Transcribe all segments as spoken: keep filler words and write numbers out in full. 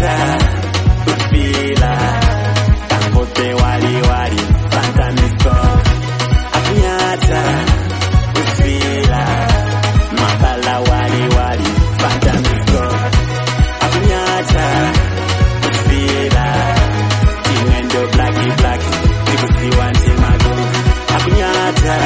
Akunyata Ufila Kangote wali wali Fantamisko Akunyata Ufila Mabala wali wali Fantamisko Akunyata Ufila Ingendo blacky blacky Tikusi wanti mago Akunyata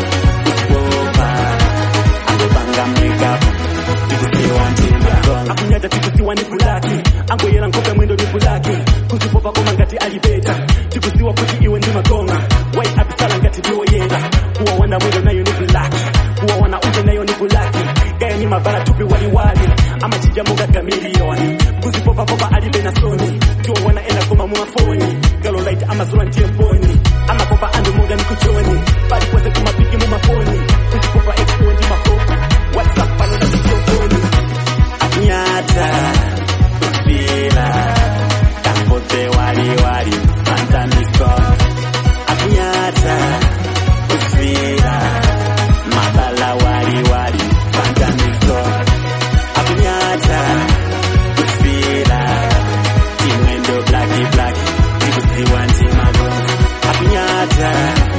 Ufopa Angopanga makeup Tikusi wanti mago Akunyata tikusi wani kulaki Angoyela nkope mwendo ni kulaki Kusipopa koma ngati alibeta Tikusiwa kuti iwe ndi makonga Wai abisala ngati diwo yela Kuwa wana mwendo nayo ni kulaki Kuwa wana uje nayo ni kulaki Gaya ni mabara tupi wali wali Ama chija munga kamilioni Kusipopa popa alibe na soni Tuwa wana ena koma muafoni Galo light ama zula ntie mponi Ama popa ando munga ni kuchoni Bali kwese kumapiki mumafoni Kusipopa eki uwe ndi makopa Whatsapp pano na chijio mponi Akunyata Ufila Kangote wali wali Fantamisko Akunyata Ufila Mabala wali wali Fantamisko Akunyata Ufila Ingendo blacky blacky Tikusi wanti mago Akunyata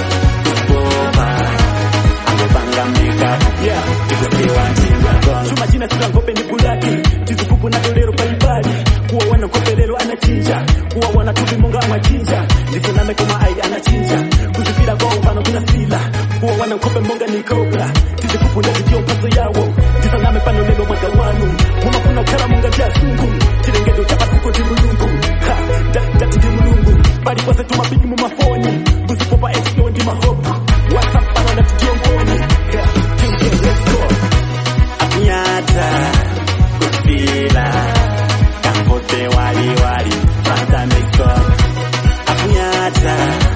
Ufopa Angopanga makeup Yeah Tikusi wanti mago Chuma jina sila ngope ni kulaki Tizukupu na dolero palibali Kuwa wana ngope lelo anachinja Kuwa wana tubi munga amachinja Ndisename kama ai anachinja Kuzifila kwa upano kuna sila Kuwa wana ngope munga ni kobra Tizukupu na video paso yawo Ndisename pano lelo magawanu Muma kuna kala munga vya sungu Tirengedo chapa siko dimulungu Ha, dati dimulungu Bari kwa setu mapiki mumafoni Kuzipopa eti yo ndi mahopu Whatsapp pano na tudio mponi Yeah, king king let's go Akunyata Ufila Kangote wali wali Fantamisko Akunyata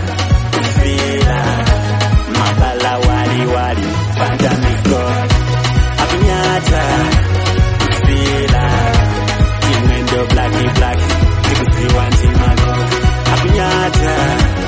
Ufila Mabala wali wali Fantamisko Akunyata Ufila Ingendo blacky blacky Tikusi wanti mago Akunyata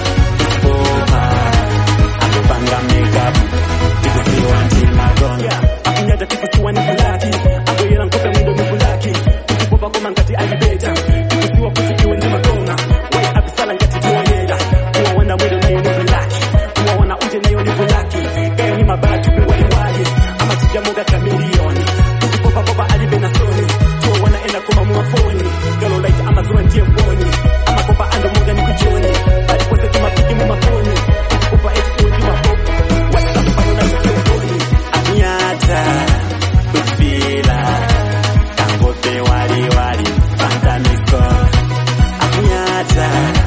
Ufopa Angopanga makeup Tikusi wanti mago Yeah, akunyata tikusi wani kulaki Angoyela nkope mwendo ni kulaki Kusipopa koma ngati alibeta Tikusiwa kuti iwe ndi makonga Wai abisala ngati diwo yela Kuwa wana mwendo nayo ni kulaki Kuwa wana uje nayo ni kulaki Gaya ni mabara tupi wali wali Ama tija munga kamilioni Kusipopa popa alibe na soni Tuwa wana ena koma muafoni Galo light ama zura ntie mponi Ama popa ando munga ni kuchoni Bali kwese tumapiki mumafoni Kusipopa eti iwe ndi mapopa Whatsapp pano na ntie mponi Akunyata Ufila Kangote wali wali Fantamisko Akunyata